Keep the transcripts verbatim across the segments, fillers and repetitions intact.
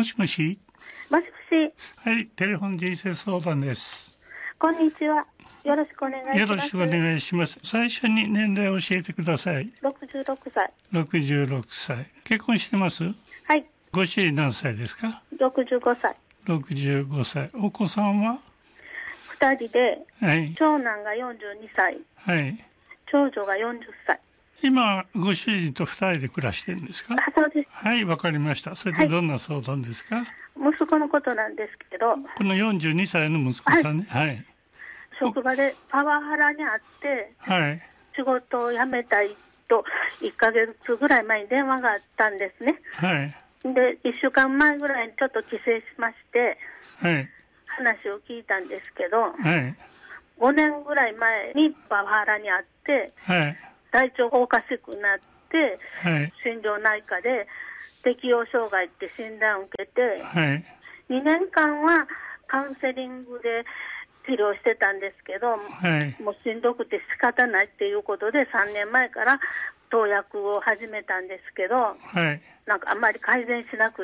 もしもし。 もしもし。 はい、テレフォン人生相談です。 こんにちは。よろしくお願いします。 よろしくお願いします。最初に年齢を教えてください。 ろくじゅうろくさい。 ろくじゅうろくさい。結婚してます？ はい。 ご主人何歳ですか？ ろくじゅうごさい。 ろくじゅうごさい。お子さんは？ ふたりで、 はい。 長男がよんじゅうにさい。 はい。 長女がよんじゅっさい。 今、ご主人とふたりで暮らしてるんですか？ あ、そうです。 はい、わかりました。それでどんな相談ですか？はい、 息子のことなんですけど。 このよんじゅうにさいの息子さんね。はい。はい、 職場でパワハラにあって、 はい。 仕事を辞めたいといっかげつぐらい前に電話があったんですね。 はい。 で、いっしゅうかんまえぐらいにちょっと帰省しまして、 はい。 話を聞いたんですけど、 はい。 ごねんぐらい前にパワハラにあって、 はい。 体調がおかしくなって、 はい。 心療内科で適応障害って診断を受けて、 はい。 にねんかんはカウンセリングで治療してたんですけど、 はい、 もうしんどくて仕方ないっていうことでさんねんまえから投薬を始めたんですけど、 はい、 なんかあんまり改善しなくって、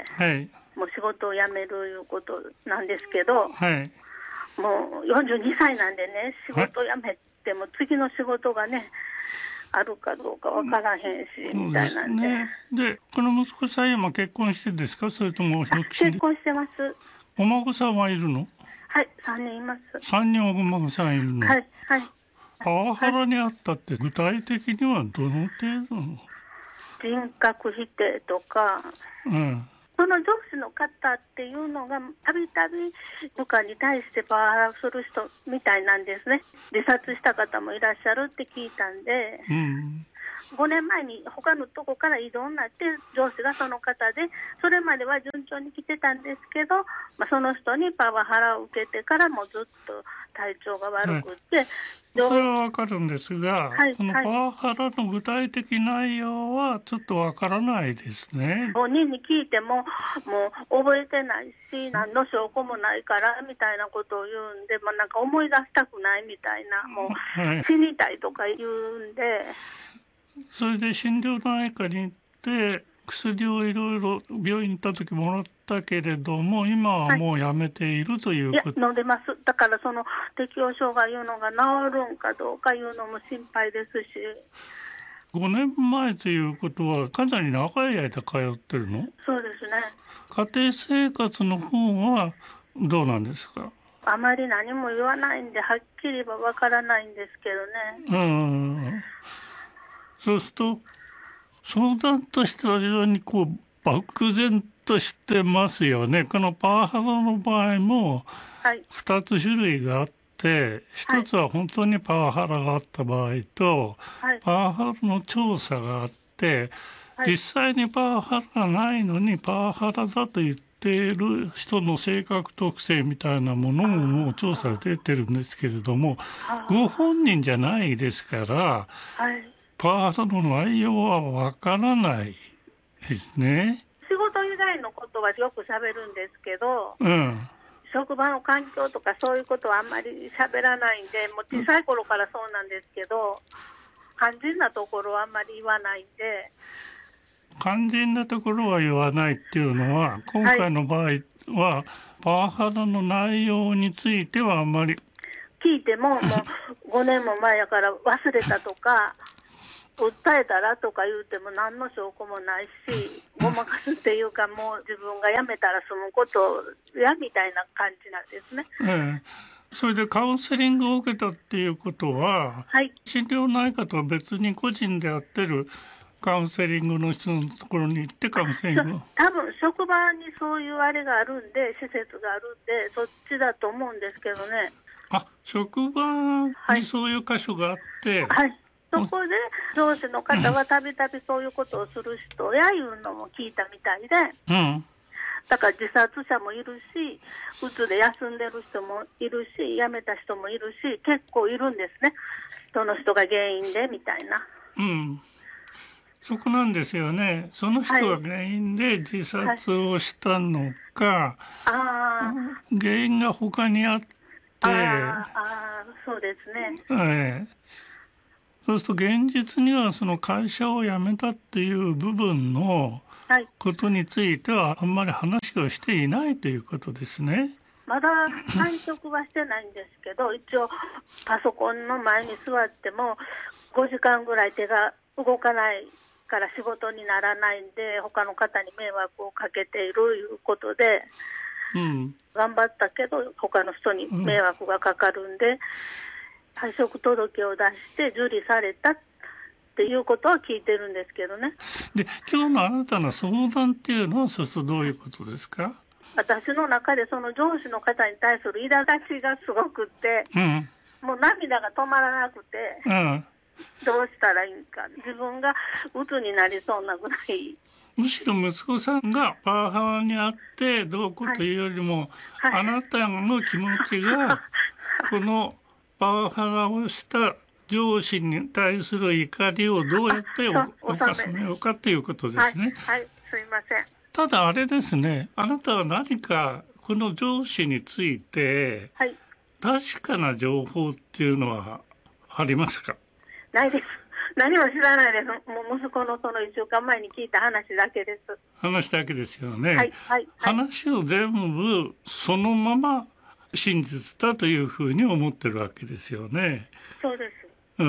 はい、 もう仕事を辞めるいうことなんですけど、 はい、 もうよんじゅうにさいなんでね、仕事を辞めても次の仕事がね、あるかどうかわからへんし、みたいなんで。 ね、で、この息子さん今結婚してですか？それとも独身で？ 結婚してます。 お孫さんはいるの？ はい、さんにんいます。 さんにんお孫さんいるの？ はい、はい。 パワハラにあったって具体的にはどの程度の？ 人格否定とか、 うん。 その上司の方っていうのがたびたび部下に対してパワハラする人みたいなんですね。自殺した方もいらっしゃるって聞いたんで、 うん、 ごねんまえに他のとこから異動になって上司がその方で、それまでは順調に来てたんですけど、まあ、その人にパワハラを受けてからもずっと体調が悪くって、はい、 それはわかるんですが、 はい、 そのパワハラの具体的内容はちょっとわからないですね。 本人に聞いてももう覚えてないし、何の証拠もないからみたいなことを言うんで、まあ、なんか思い出したくないみたいな、もう死にたいとか言うんで、はい、 それで心療内科に行って薬をいろいろ病院に行った時もらったけれども、今はもうやめているということ？ いや、飲んでます。だからその適応障害いうのが治るんかどうかいうのも心配ですし。 ごねんまえということはかなり長い間通ってるの？そうですね。 家庭生活の方はどうなんですか？ あまり何も言わないんではっきりはわからないんですけどね。うん。 そうすると相談としては非常にこう漠然としてますよね。このパワハラの場合もふたつ種類があって、ひとつは本当にパワハラがあった場合と、はい、パワハラの調査があって、はい、実際にパワハラがないのにパワハラだと言っている人の性格特性みたいなものももう調査で出てるんですけれども、ご本人じゃないですから、はい、パワハラの内容はわからないですね。 仕事以外のことはよく喋るんですけど、 うん、 職場の環境とかそういうことはあんまり喋らないんで、もう小さい頃からそうなんですけど、肝心なところはあんまり言わないんで。 肝心なところは言わないっていうのは、今回の場合は、はい、パワハラの内容についてはあんまり聞いても、もうごねんも前やから忘れたとか訴えたらとか言うても何の証拠もないし、ごまかすっていうか、もう自分が辞めたら済むことやみたいな感じなんですね。 ええ、それでカウンセリングを受けたっていうことは、はい、心療内科とは別に個人でやってるカウンセリングの人のところに行ってカウンセリングを。 多分職場にそういうあれがあるんで、施設があるんで、そっちだと思うんですけどね。 あ、職場にそういう箇所があって、 はい、はい、そこで上司の方はたびたびそういうことをする人やいうのも聞いたみたいで、うん、だから自殺者もいるし、うつで休んでる人もいるし、辞めた人もいるし、結構いるんですね。その人が原因でみたいな。 うん、そこなんですよね。その人が原因で自殺をしたのか、はいはい、あ原因が他にあって、 ああそうですね。 ええ、 そうすると現実にはその会社を辞めたっていう部分のことについてはあんまり話をしていないということですね。 まだ退職はしてないんですけど、一応パソコンの前に座ってもごじかんぐらい手が動かないから仕事にならないんで、他の方に迷惑をかけているということで、うん、頑張ったけど他の人に迷惑がかかるんで、うん、退職届を出して受理されたっていうことは聞いてるんですけどね。 で、今日のあなたの相談っていうのはそうするとどういうことですか？ 私の中でその上司の方に対する苛立ちがすごくって、うん、もう涙が止まらなくて、うん、どうしたらいいんか、自分が鬱になりそうなぐらい。 むしろ息子さんがパワハラにあってどうこうというよりも、はいはい、あなたの気持ちがこのパワハラをした上司に対する怒りをどうやっておかせようかということですね。 はい、はい、すいません。 ただあれですね、あなたは何かこの上司について確かな情報っていうのはありますか？ ないです。何も知らないです。もう息子のそのいっしゅうかんまえに聞いた話だけです。 話だけですよね。 はいはいはい、 話を全部そのまま真実だというふうに思ってるわけですよね。 そうです。 うん。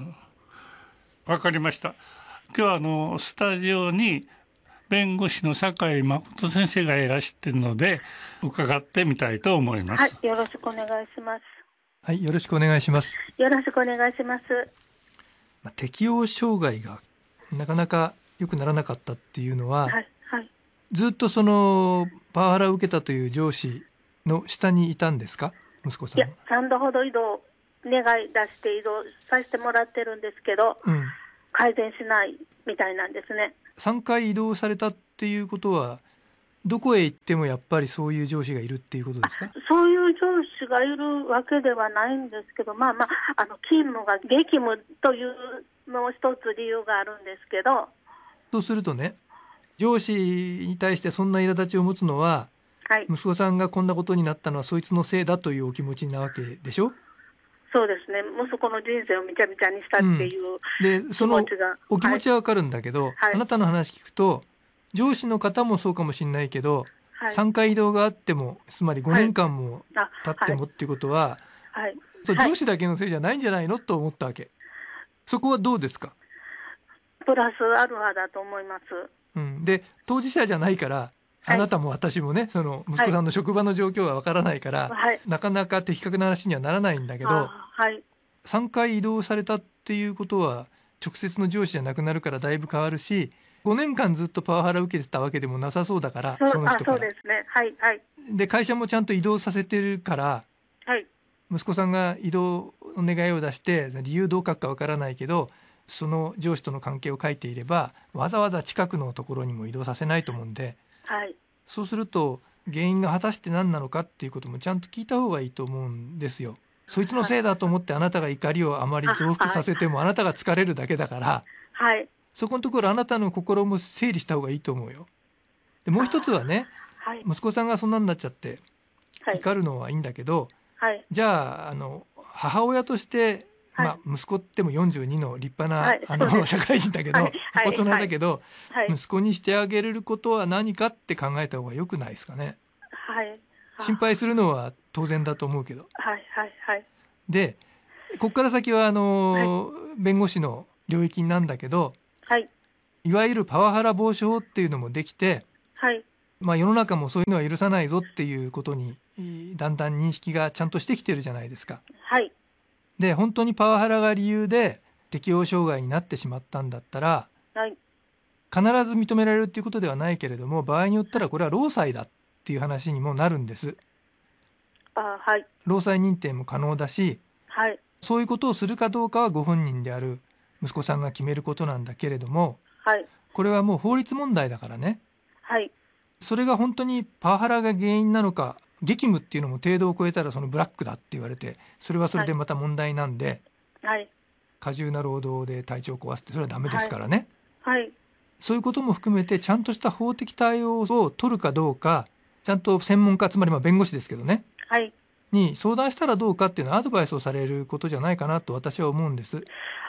わかりました。今日はあのスタジオに弁護士の酒井誠先生がいらしているので伺ってみたいと思います。 はい、よろしくお願いします。 はい、よろしくお願いします。 よろしくお願いします。 まあ、適応障害がなかなか良くならなかったっていうのは、はいはい、ずっとそのパワハラを受けたという上司の下にいたんですか、息子さんは？ いや、さんどほど移動願い出して移動させてもらってるんですけど、うん、改善しないみたいなんですね。 さんかい移動されたっていうことはどこへ行ってもやっぱりそういう上司がいるっていうことですか？ そういう上司がいるわけではないんですけど、まあまあ、あの勤務が激務というの一つ理由があるんですけど。 そうするとね、上司に対してそんな苛立ちを持つのは、はい、息子さんがこんなことになったのはそいつのせいだというお気持ちなわけでしょ？ そうですね、息子の人生をめちゃめちゃにしたっていう、うん、 でそのお気持ちはわかるんだけど、はい、あなたの話聞くと上司の方もそうかもしれないけど、はい、さんかい移動があってもつまりごねんかんも経ってもっていうことは、はいはい、そう上司だけのせいじゃないんじゃないのと思ったわけ。そこはどうですか？ プラスアルファだと思います。 うん、で当事者じゃないからあなたも私もね、はい、その息子さんの職場の状況はわからないから、はい、なかなか的確な話にはならないんだけど、はい、さんかい移動されたっていうことは直接の上司じゃなくなるからだいぶ変わるし、ごねんかんずっとパワハラ受けてたわけでもなさそうだから、 そ, その人から。 そうですね、はいはい、 で会社もちゃんと移動させてるから、はい、息子さんが移動の願いを出して理由どう書くかわからないけどその上司との関係を書いていればわざわざ近くのところにも移動させないと思うんで、はい、そうすると原因が果たして何なのかっていうこともちゃんと聞いた方がいいと思うんですよ。そいつのせいだと思ってあなたが怒りをあまり増幅させてもあなたが疲れるだけだから、はい、そこのところあなたの心も整理した方がいいと思うよ。でもう一つはね、はい、息子さんがそんなになっちゃって怒るのはいいんだけど、はい、じゃあ、あの母親としてまあ、息子ってもよんじゅうにの立派な、はい、あの社会人だけど、はい、大人だけど、はい、息子にしてあげれることは何かって考えた方がよくないですかね。はい、心配するのは当然だと思うけど、はいはいはい、でここから先はあの、はい、弁護士の領域なんだけど、はい、いわゆるパワハラ防止法っていうのもできて、はいまあ、世の中もそういうのは許さないぞっていうことにだんだん認識がちゃんとしてきてるじゃないですか。はいで本当にパワハラが理由で適応障害になってしまったんだったら、はい、必ず認められるっていうことではないけれども場合によったらこれは労災だっていう話にもなるんです。あ、はい、労災認定も可能だし、はい、そういうことをするかどうかはご本人である息子さんが決めることなんだけれども、はい、これはもう法律問題だからね、はい、それが本当にパワハラが原因なのか激務っていうのも程度を超えたらそのブラックだって言われてそれはそれでまた問題なんで、はい、過重な労働で体調を壊すってそれはダメですからね、はいはい、そういうことも含めてちゃんとした法的対応を取るかどうかちゃんと専門家つまりまあ弁護士ですけどね、はい、に相談したらどうかっていうのはアドバイスをされることじゃないかなと私は思うんです。 あ、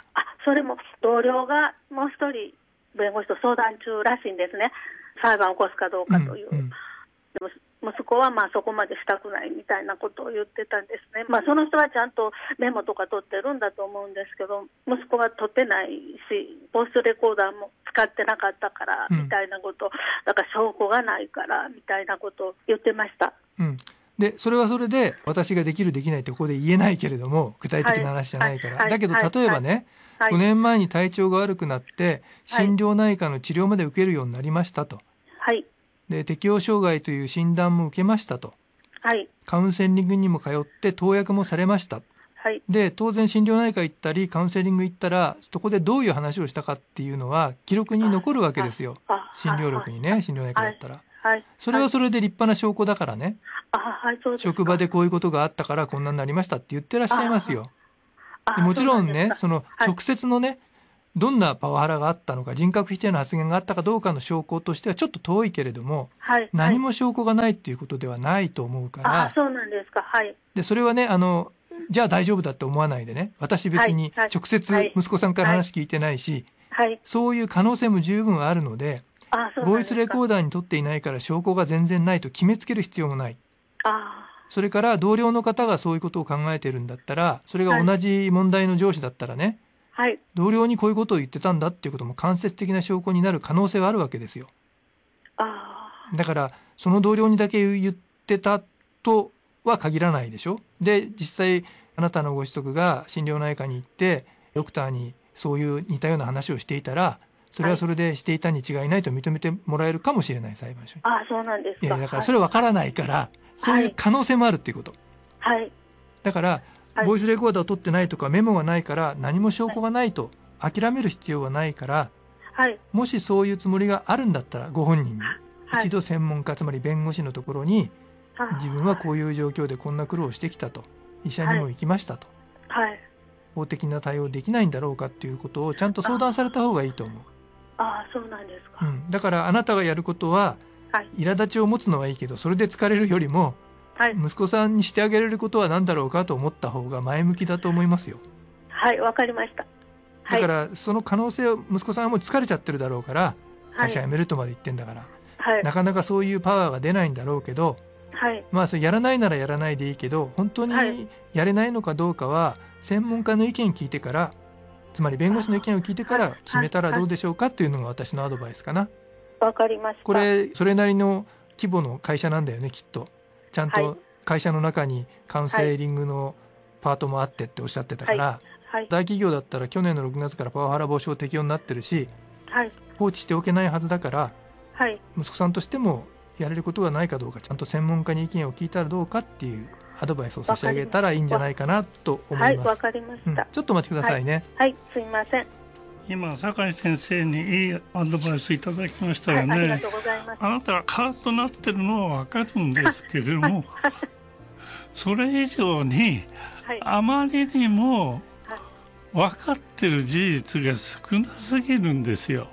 それも同僚がもう一人弁護士と相談中らしいんですね。裁判を起こすかどうかという、うんうん、でも息子はまあそこまでしたくないみたいなことを言ってたんですね。まあ、その人はちゃんとメモとか取ってるんだと思うんですけど、息子は取ってないしボイスレコーダーも使ってなかったからみたいなこと、うん、だから証拠がないからみたいなことを言ってました、 うん、でそれはそれで私ができるできないってここで言えないけれども具体的な話じゃないから、はいはい、だけど例えばね、はいはい、ごねんまえに体調が悪くなって心療内科の治療まで受けるようになりましたと、 はい、 で適応障害という診断も受けましたと、 はい、 カウンセリングにも通って投薬もされました、 はい、 で当然心療内科行ったりカウンセリング行ったらそこでどういう話をしたかっていうのは記録に残るわけですよ。診療録にね、心療内科だったら、 はい、 それはそれで立派な証拠だからね、 あ、はい、そうですか。 職場でこういうことがあったからこんなになりましたって言ってらっしゃいますよ。でもちろんね、その直接のね、どんなパワハラがあったのか人格否定の発言があったかどうかの証拠としてはちょっと遠いけれども、 はい、 何も証拠がないっていうことではないと思うから、 あ、そうなんですか、はい、 でそれはね、あのじゃあ大丈夫だって思わないでね、私別に直接息子さんから話聞いてないし、 はいはい、 そういう可能性も十分あるので、 あ、そうなんですか。 ボイスレコーダーに取っていないから証拠が全然ないと決めつける必要もない。 あ、 それから同僚の方がそういうことを考えてるんだったら、それが同じ問題の上司だったらね、 はい、 同僚にこういうことを言ってたんだっていうことも間接的な証拠になる可能性はあるわけですよ。 あ、 だからその同僚にだけ言ってたとは限らないでしょ。で実際あなたのご子息が心療内科に行ってドクターにそういう似たような話をしていたら、それはそれでしていたに違いないと認めてもらえるかもしれない、裁判所に。 あ、そうなんですか。 いやだからそれは分からないから、はい、そういう可能性もあるっていうこと、 はい、 だからボイスレコーダーを取ってないとかメモがないから何も証拠がないと諦める必要はないから、 はい、 もしそういうつもりがあるんだったらご本人に一度専門家、つまり弁護士のところに自分はこういう状況でこんな苦労をしてきたと、医者にも行きましたと、 はい、 法的な対応できないんだろうかっていうことをちゃんと相談された方がいいと思う。 ああ、そうなんですか、 うん、だからあなたがやることは、はい、苛立ちを持つのはいいけどそれで疲れるよりも、はい、息子さんにしてあげれることは何だろうかと思った方が前向きだと思いますよ。 はい、わかりました、 はい、だからその可能性を息子さんはもう疲れちゃってるだろうから会社辞めるとまで言ってんだから、はい、なかなかそういうパワーが出ないんだろうけど、はい、まあそれやらないならやらないでいいけど本当にやれないのかどうかは専門家の意見聞いてから、つまり弁護士の意見を聞いてから決めたらどうでしょうかっていうのが私のアドバイスかな。 わかりました。 これそれなりの規模の会社なんだよね、きっと。ちゃんと会社の中にカウンセリングのパートもあってっておっしゃってたから、はいはい、大企業だったら去年のろくがつからパワハラ防止法適用になってるし、はい、放置しておけないはずだから、はい、息子さんとしてもやれることがないかどうかちゃんと専門家に意見を聞いたらどうかっていうアドバイスを差し上げたらいいんじゃないかなと思います。はい、 わかりました、うん、 ちょっとお待ちくださいね。 はい、はい、すみません。 今酒井先生にいいアドバイスいただきましたよね、はい、ありがとうございます。あなたがカーッとなってるのはわかるんですけれどもそれ以上に、はい、あまりにも分かってる事実が少なすぎるんですよ。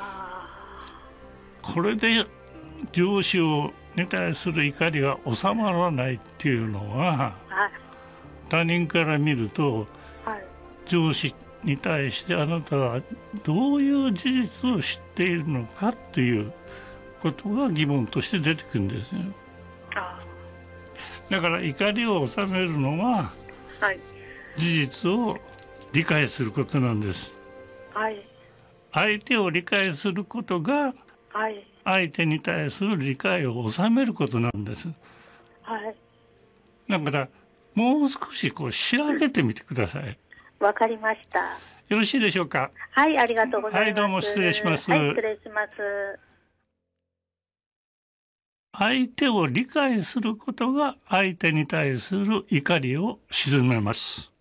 これで上司をに対する怒りが収まらないっていうのは、はい、他人から見ると、はい、上司に対してあなたはどういう事実を知っているのかっていうことが疑問として出てくるんですよ。あ、だから怒りを収めるのは、はい、事実を理解することなんです、はい、相手を理解することが、はい、相手に対する理解を収めることなんです、はい、だからもう少しこう調べてみてください。 わかりました。 よろしいでしょうか。 はい、ありがとうございます。はい、 どうも失礼します。 はい、失礼します。 相手を理解することが相手に対する怒りを鎮めます。